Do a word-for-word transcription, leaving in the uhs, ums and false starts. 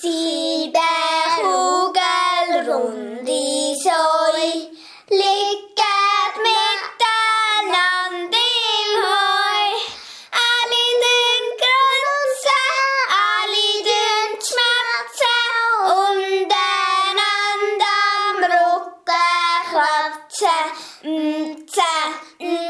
Sieben Kugel rund in Säu, liegen miteinander im Heu. Alle tun grunzen, alle tun schmatzen und einander am Rücken kratzen. Mze,